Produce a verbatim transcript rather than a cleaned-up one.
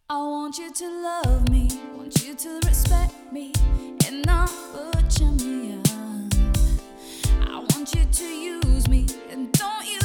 I want you to love me, want you to respect me, and not butcher me up. I want you to use me, and don't you